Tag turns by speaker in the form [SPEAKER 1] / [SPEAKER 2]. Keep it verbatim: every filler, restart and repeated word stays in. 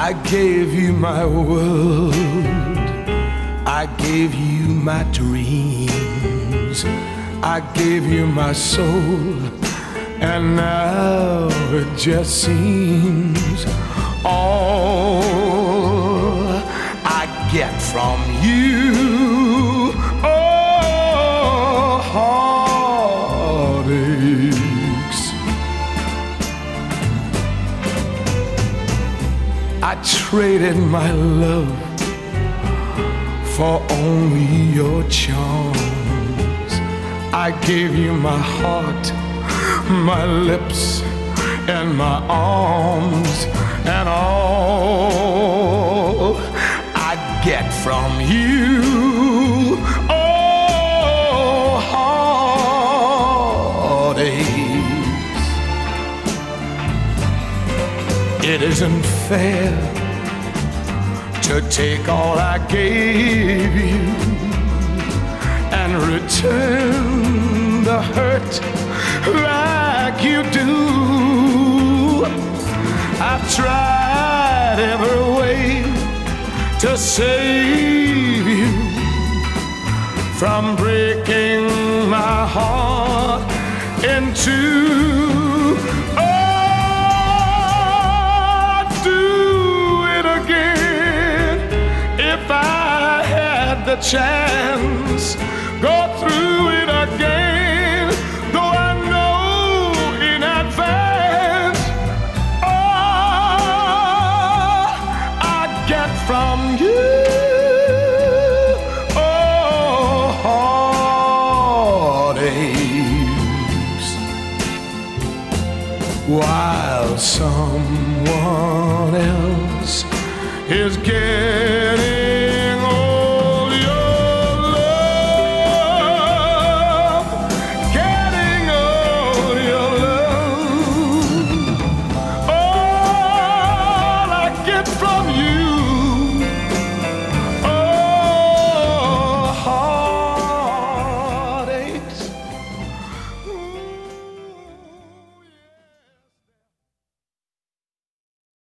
[SPEAKER 1] I gave you my world, I gave you my dreams, I gave you my soul, and now it just seems all I get from you, oh, heartaches. I traded my love for only your charms. I gave you my heart, my lips, and my arms, and all I get from you, oh, heartaches. It isn't fair to take all I gave you and return the hurt like you do. I've tried every way to save you from breaking my heart in two. Oh, I'd do it again if I had the chance. Go through it again, though I know in advance all I get from you, oh, heartaches. While someone else is getting